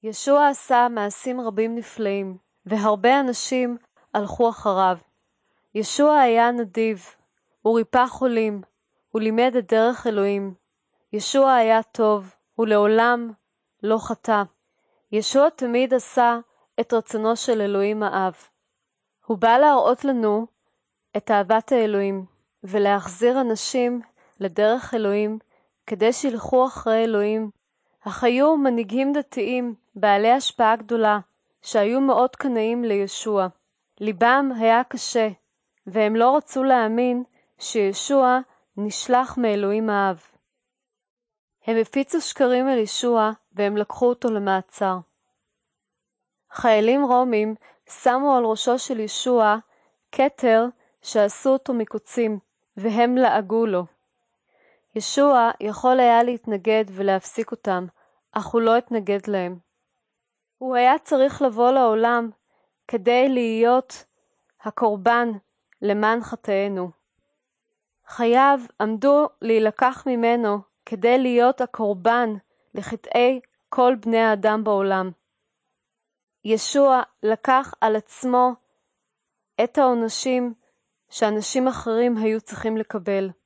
ישוע עשה מעשים רבים נפלאים, והרבה אנשים הלכו אחריו. ישוע היה נדיב, הוא ריפא חולים, הוא לימד את דרך אלוהים. ישוע היה טוב, הוא לעולם לא חטא. ישוע תמיד עשה את רצונו של אלוהים האב. הוא בא להראות לנו את אהבת האלוהים, ולהחזיר אנשים לדרך אלוהים, כדי שילכו אחרי אלוהים. אך היו מנהיגים דתיים, בעלי השפעה גדולה, שהיו מאוד קנאים לישוע. ליבם היה קשה, והם לא רצו להאמין שישוע נשלח מאלוהים האב. הם הפיצו שקרים על ישוע, והם לקחו אותו למעצר. חיילים רומים שמו על ראשו של ישוע כתר שעשו אותו מקוצים, והם לעגו לו. ישוע יכול היה להתנגד ולהפסיק אותם, אך הוא לא התנגד להם. הוא היה צריך לבוא לעולם כדי להיות הקורבן למען חטאינו. חייו עמדו להילקח ממנו כדי להיות הקורבן לחטאי כל בני האדם בעולם. ישוע לקח על עצמו את העונשים שאנשים אחרים היו צריכים לקבל.